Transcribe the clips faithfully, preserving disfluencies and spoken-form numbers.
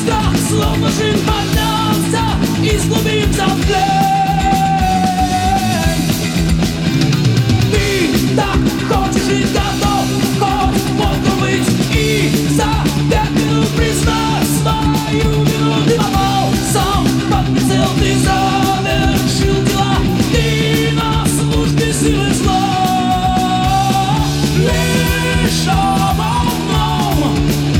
страх, словно жив поднялся из глубин заплен. Ты так хочешь жить, готов хоть волком быть и за пять минут признать свою вину. Ты попал сам под прицел, ты завершил дела, ты на службе силы зла. Лишь об одном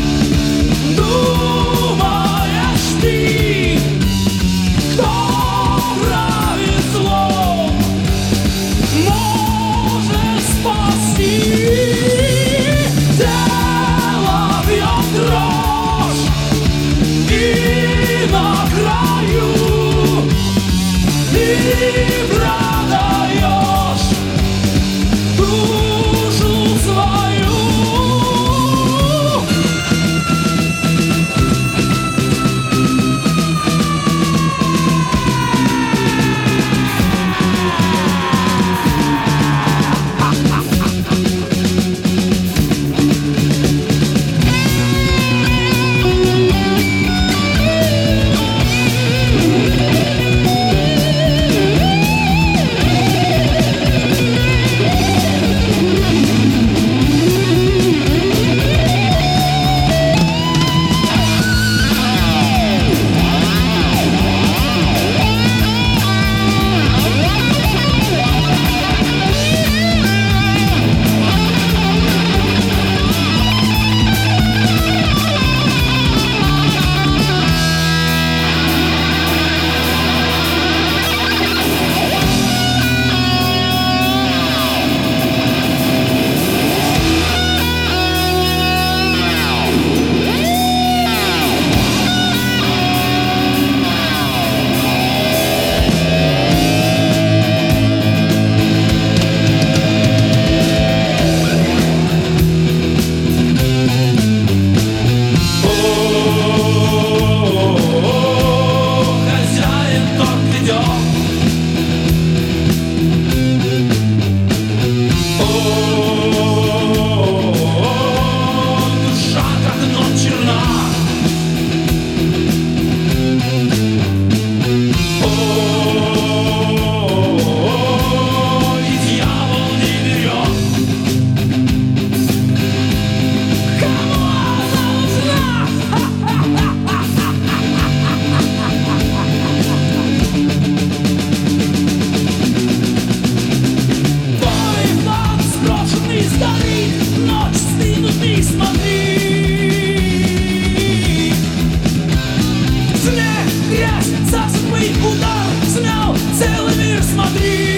думаешь ты, кто правит злом, может спасти. Тело бьет дрожь, и на краю ты продаешь душу свою. Ночь стынут, ты смотри. Снег, грязь, засыпай, удар смял целый мир, смотри.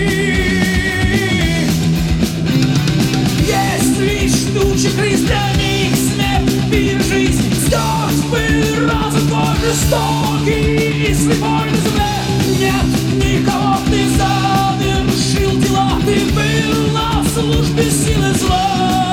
Есть лишь тучи христианик, смерть, пир, жизнь, стерт пыль, разум твой жестокий и слепой на земле. Нет никого, ты завершил дела, ты был на службе силы зла.